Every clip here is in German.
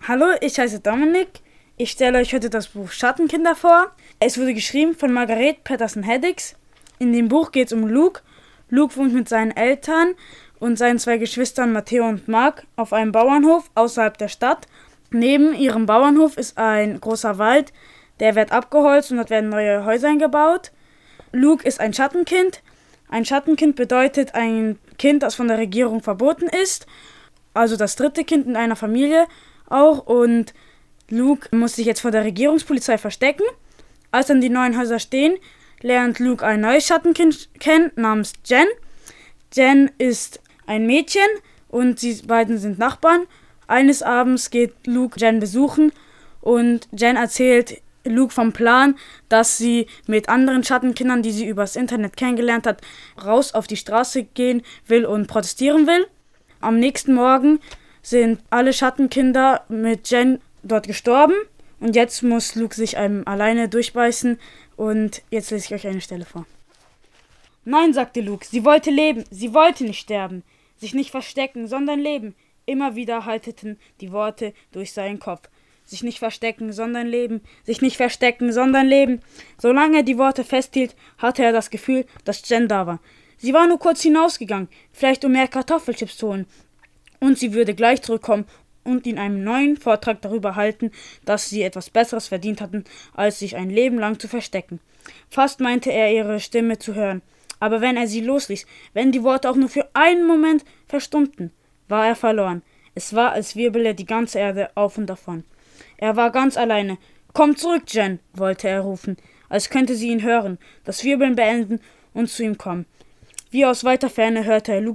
Hallo, ich heiße Dominik. Ich stelle euch heute das Buch Schattenkinder vor. Es wurde geschrieben von Margaret Patterson-Haddix. In dem Buch geht es um Luke. Luke wohnt mit seinen Eltern und seinen zwei Geschwistern Matteo und Mark auf einem Bauernhof außerhalb der Stadt. Neben ihrem Bauernhof ist ein großer Wald, der wird abgeholzt und dort werden neue Häuser eingebaut. Luke ist ein Schattenkind. Ein Schattenkind bedeutet ein Kind, das von der Regierung verboten ist. Also das dritte Kind in einer Familie auch. Und Luke muss sich jetzt vor der Regierungspolizei verstecken. Als dann die neuen Häuser stehen, lernt Luke ein neues Schattenkind kennen namens Jen. Jen ist ein Mädchen und sie beiden sind Nachbarn. Eines Abends geht Luke Jen besuchen und Jen erzählt Luke vom Plan, dass sie mit anderen Schattenkindern, die sie übers Internet kennengelernt hat, raus auf die Straße gehen will und protestieren will. Am nächsten Morgen sind alle Schattenkinder mit Jen dort gestorben und jetzt muss Luke sich alleine durchbeißen und jetzt lese ich euch eine Stelle vor. Nein, sagte Luke, sie wollte leben, sie wollte nicht sterben, sich nicht verstecken, sondern leben. Immer wieder halteten die Worte durch seinen Kopf. Sich nicht verstecken, sondern leben, sich nicht verstecken, sondern leben. Solange er die Worte festhielt, hatte er das Gefühl, dass Jen da war. Sie war nur kurz hinausgegangen, vielleicht um mehr Kartoffelchips zu holen. Und sie würde gleich zurückkommen und ihn einen neuen Vortrag darüber halten, dass sie etwas Besseres verdient hatten, als sich ein Leben lang zu verstecken. Fast meinte er, ihre Stimme zu hören. Aber wenn er sie losließ, wenn die Worte auch nur für einen Moment verstummten, war er verloren. Es war, als wirbele die ganze Erde auf und davon. Er war ganz alleine. »Komm zurück, Jen«, wollte er rufen, als könnte sie ihn hören, das Wirbeln beenden und zu ihm kommen. Wie aus weiter Ferne hörte er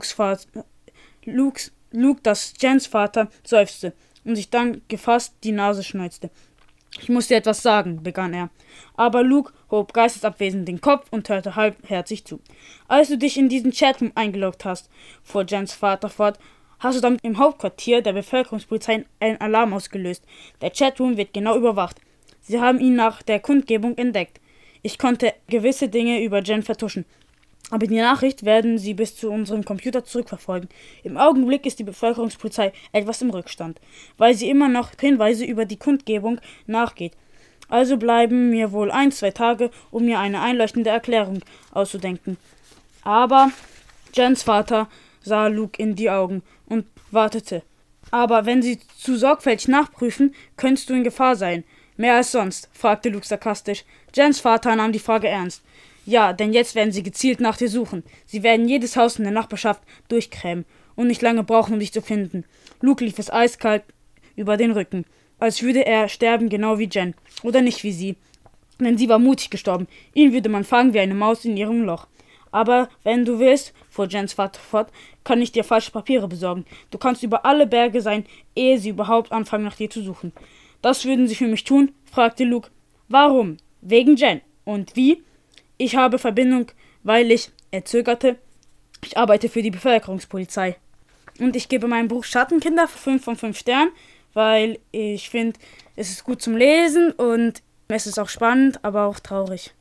Luke, dass Jens Vater seufzte und sich dann gefasst die Nase schneuzte. »Ich muss dir etwas sagen«, begann er. Aber Luke hob geistesabwesend den Kopf und hörte halbherzig zu. »Als du dich in diesen Chatroom eingeloggt hast«, fuhr Jens Vater fort, »hast du damit im Hauptquartier der Bevölkerungspolizei einen Alarm ausgelöst. Der Chatroom wird genau überwacht. Sie haben ihn nach der Kundgebung entdeckt. Ich konnte gewisse Dinge über Jen vertuschen. Aber die Nachricht werden sie bis zu unserem Computer zurückverfolgen. Im Augenblick ist die Bevölkerungspolizei etwas im Rückstand, weil sie immer noch Hinweise über die Kundgebung nachgeht. Also bleiben mir wohl 1-2 Tage, um mir eine einleuchtende Erklärung auszudenken.« Aber Jens Vater sah Luke in die Augen und wartete. »Aber wenn sie zu sorgfältig nachprüfen, könntest du in Gefahr sein. Mehr als sonst?« fragte Luke sarkastisch. Jens Vater nahm die Frage ernst. »Ja, denn jetzt werden sie gezielt nach dir suchen. Sie werden jedes Haus in der Nachbarschaft durchkrämen und nicht lange brauchen, um dich zu finden.« Luke lief es eiskalt über den Rücken, als würde er sterben, genau wie Jen. Oder nicht wie sie. Denn sie war mutig gestorben. Ihn würde man fangen wie eine Maus in ihrem Loch. »Aber wenn du willst«, fuhr Jens Vater fort, »kann ich dir falsche Papiere besorgen. Du kannst über alle Berge sein, ehe sie überhaupt anfangen, nach dir zu suchen.« »Das würden sie für mich tun?«, fragte Luke. »Warum?« »Wegen Jen.« »Und wie?« »Ich habe Verbindung, weil er zögerte, »ich arbeite für die Bevölkerungspolizei. Und ich gebe meinem Buch Schattenkinder 5 von 5 Sternen, weil ich finde, es ist gut zum Lesen und es ist auch spannend, aber auch traurig.«